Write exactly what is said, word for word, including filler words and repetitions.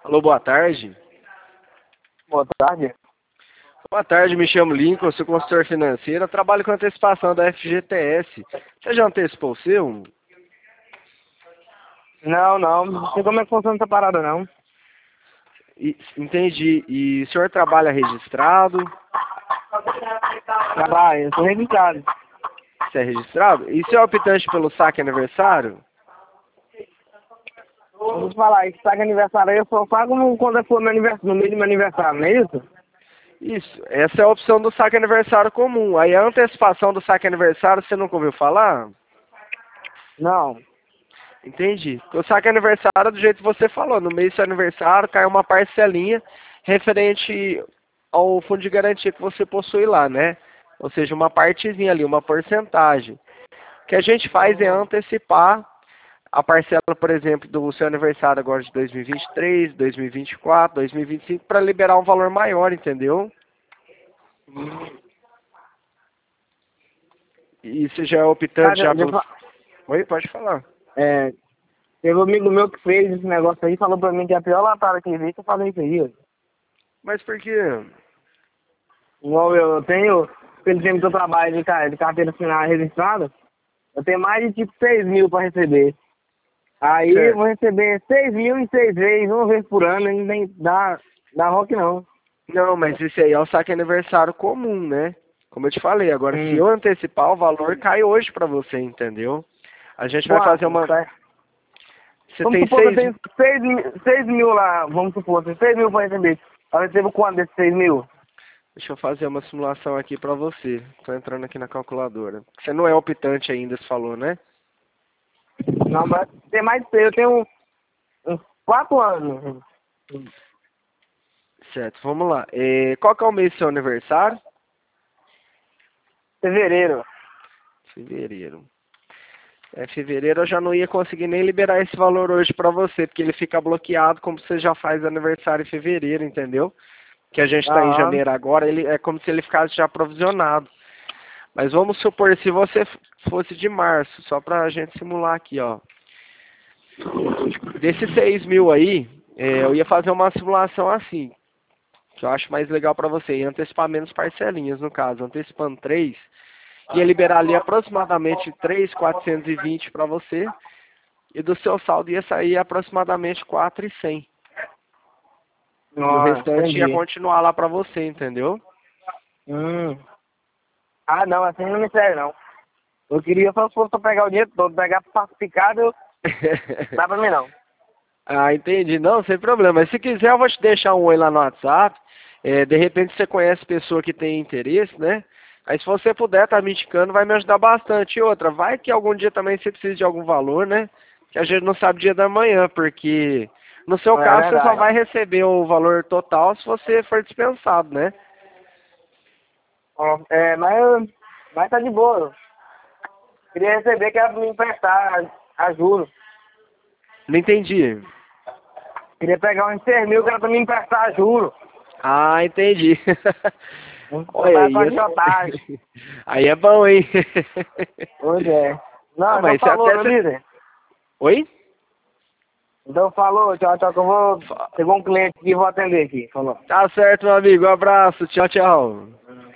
Alô, boa tarde. Boa tarde. Boa tarde, me chamo Lincoln, sou consultor financeiro, eu trabalho com antecipação da F G T S. Você já antecipou o seu? Não, não. Não sei como é que funciona essa parada, não. E, entendi. E o senhor trabalha registrado? Trabalho, eu sou registrado. Você é registrado? E você é optante pelo saque aniversário? Vamos falar, esse saque aniversário aí eu só pago no- quando for meu aniversário, no meio do meu aniversário, não é isso? Isso, essa é a opção do saque aniversário comum. Aí a antecipação do saque aniversário, você nunca ouviu falar? Não. Entendi. O saque aniversário, do jeito que você falou, no mês do seu aniversário cai uma parcelinha referente ao fundo de garantia que você possui lá, né? Ou seja, uma partezinha ali, uma porcentagem. O que a gente faz é antecipar a parcela, por exemplo, do seu aniversário agora de dois mil e vinte e três, dois mil e vinte e quatro, dois mil e vinte e cinco, para liberar um valor maior, entendeu? E você já é optante Cara, já deixa eu pelo... fa- Oi, pode falar. é, teve um amigo meu que fez esse negócio aí, falou pra mim que é a pior latada que existe, eu falei isso aí, ó. Mas por quê? Igual eu, eu tenho, pelo tempo que eu trabalho de, ca- de carteira assinada registrada, eu tenho mais de tipo seis mil pra receber. Aí eu Certo. vou receber seis mil em seis vezes, uma vez por ano, e nem dá, dá rock não. Não, mas esse aí é o saque aniversário comum, né? Como eu te falei, agora se Hum. eu antecipar, o valor cai hoje pra você, entendeu? A gente vai fazer Quanto? uma... Tá? Você Vamos tem supor que eu seis... tenho seis mil, seis mil lá, vamos supor, tem seis mil pra receber. Eu recebo quanto desses seis mil? Deixa eu fazer uma simulação aqui pra você. Tô entrando aqui na calculadora. Você não é optante ainda, você falou, né? Não, mas tem mais de seis, eu tenho uns quatro anos. Certo, vamos lá. É, qual que é o mês do seu aniversário? Fevereiro. Fevereiro. É, fevereiro eu já não ia conseguir nem liberar esse valor hoje pra você, porque ele fica bloqueado como você já faz aniversário em fevereiro, entendeu? Que a gente está em Aham. janeiro agora, ele é como se ele ficasse já provisionado. Mas vamos supor, se você f- fosse de março, só pra gente simular aqui, ó. Desses seis mil aí, é, eu ia fazer uma simulação assim, que eu acho mais legal pra você, ia antecipar menos parcelinhas, no caso, antecipando três, ia liberar ali aproximadamente três mil quatrocentos e vinte pra você, e do seu saldo ia sair aproximadamente quatro mil e cem. E o Nossa, restante ia entendi. continuar lá pra você, entendeu? Hum. Ah, não, assim não me serve, não. Eu queria só se fosse pra pegar o dinheiro todo, pegar pacificado, eu- dá pra mim não. Ah, entendi. Não, sem problema. Mas se quiser, eu vou te deixar um oi lá no WhatsApp. É, de repente você conhece pessoa que tem interesse, né? Aí se você puder estar me indicando, vai me ajudar bastante. E outra, vai que algum dia também você precisa de algum valor, né? Que a gente não sabe o dia da manhã, porque no seu É caso você só verdade. vai receber o valor total se você for dispensado, né? Ó, É, mas, mas tá de boa. Queria receber, que era pra me emprestar a, a juros. Não entendi. Queria pegar uns seis mil, que era pra me emprestar a juros. Ah, entendi. Não Olha vai com aí. agiotagem. esse- Aí é bom, hein? Pois é. Ah, Não, então mas você falou, até... meu cê- líder. Oi? Então falou, tchau, tchau, que eu vou... Chegou um cliente aqui, vou atender aqui. Falou. Tá certo, meu amigo. Um abraço. Tchau, tchau.